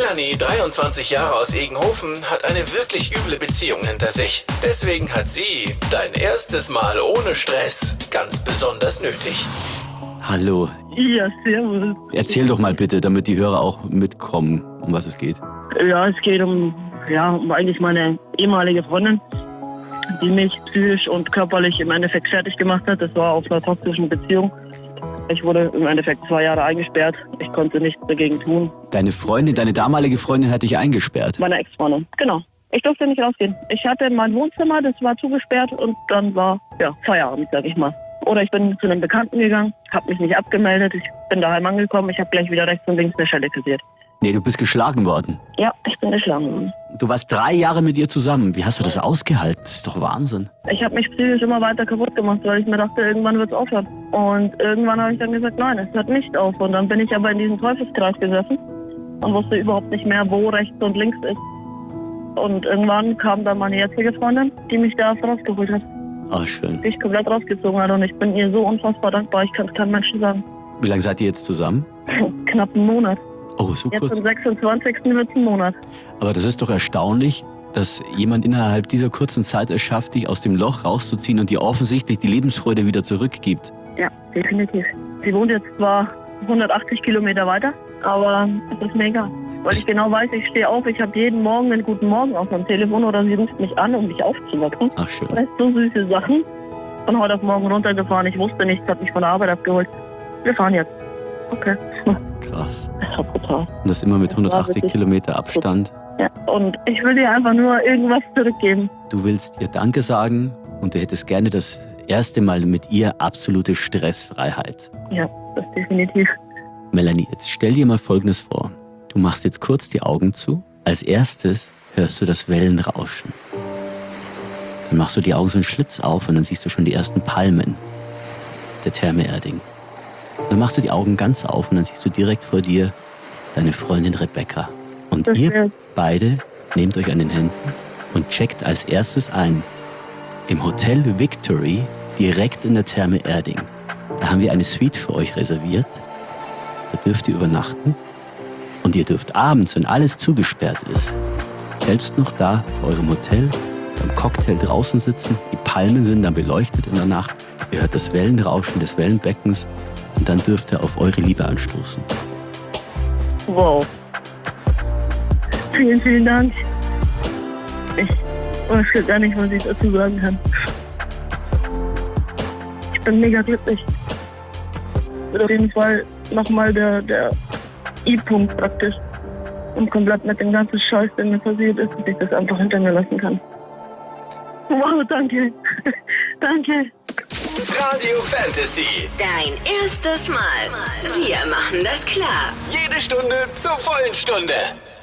Melanie, 23 Jahre aus Egenhofen, hat eine wirklich üble Beziehung hinter sich. Deswegen hat sie dein erstes Mal ohne Stress ganz besonders nötig. Hallo. Ja, servus. Erzähl doch mal bitte, damit die Hörer auch mitkommen, um was es geht. Ja, es geht um eigentlich meine ehemalige Freundin, die mich psychisch und körperlich im Endeffekt fertig gemacht hat. Das war auf einer toxischen Beziehung. Ich wurde im Endeffekt 2 Jahre eingesperrt. Ich konnte nichts dagegen tun. Deine Freundin, deine damalige Freundin hat dich eingesperrt? Meine Ex-Freundin, genau. Ich durfte nicht rausgehen. Ich hatte mein Wohnzimmer, das war zugesperrt und dann war, Feierabend, sag ich mal. Oder ich bin zu einem Bekannten gegangen, habe mich nicht abgemeldet, ich bin daheim angekommen, ich habe gleich wieder rechts und links eine Schelle kassiert. Nee, du bist geschlagen worden. Ja, ich bin geschlagen worden. Du warst 3 Jahre mit ihr zusammen. Wie hast du das ausgehalten? Das ist doch Wahnsinn. Ich habe mich psychisch immer weiter kaputt gemacht, weil ich mir dachte, irgendwann wird es aufhören. Und irgendwann habe ich dann gesagt, nein, es hört nicht auf. Und dann bin ich aber in diesem Teufelskreis gesessen und wusste überhaupt nicht mehr, wo rechts und links ist. Und irgendwann kam dann meine jetzige Freundin, die mich da rausgeholt hat. Ah, schön. Die mich komplett rausgezogen hat und ich bin ihr so unfassbar dankbar, ich kann es keinem Menschen sagen. Wie lange seid ihr jetzt zusammen? Knapp einen Monat. Oh, so Jetzt kurz. am 26. wird es ein Monat. Aber das ist doch erstaunlich, dass jemand innerhalb dieser kurzen Zeit es schafft, dich aus dem Loch rauszuziehen und dir offensichtlich die Lebensfreude wieder zurückgibt. Ja, definitiv. Sie wohnt jetzt zwar 180 Kilometer weiter, aber es ist mir egal. Weil ich genau weiß, ich stehe auf, ich habe jeden Morgen einen guten Morgen auf meinem Telefon oder sie ruft mich an, um mich aufzuwecken. Ach, schön. Das sind so süße Sachen. Von heute auf morgen runtergefahren, ich wusste nichts, hat mich von der Arbeit abgeholt. Wir fahren jetzt. Okay. Krass. Das war brutal. Und das immer mit Das war 180 wirklich Kilometer Abstand. Ja, und ich will dir einfach nur irgendwas zurückgeben. Du willst ihr Danke sagen und du hättest gerne das erste Mal mit ihr absolute Stressfreiheit. Ja, das definitiv. Melanie, jetzt stell dir mal Folgendes vor. Du machst jetzt kurz die Augen zu. Als erstes hörst du das Wellenrauschen. Dann machst du die Augen so einen Schlitz auf und dann siehst du schon die ersten Palmen der Therme Erding. Dann machst du die Augen ganz auf und dann siehst du direkt vor dir deine Freundin Rebecca. Und Das ihr wär- beide nehmt euch an den Händen und checkt als erstes ein im Hotel Victory direkt in der Therme Erding. Da haben wir eine Suite für euch reserviert. Da dürft ihr übernachten. Und ihr dürft abends, wenn alles zugesperrt ist, selbst noch da vor eurem Hotel beim Cocktail draußen sitzen. Die Palmen sind dann beleuchtet in der Nacht. Ihr hört das Wellenrauschen des Wellenbeckens. Und dann dürft ihr auf eure Liebe anstoßen. Wow. Vielen, vielen Dank. Ich weiß gar nicht, was ich dazu sagen kann. Ich bin mega glücklich. Wird auf jeden Fall nochmal der I-Punkt praktisch. Und komplett mit dem ganzen Scheiß, der mir passiert ist, dass ich das einfach hinter mir lassen kann. Wow, danke. Danke. Radio Fantasy. Dein erstes Mal. Wir machen das klar. Jede Stunde zur vollen Stunde.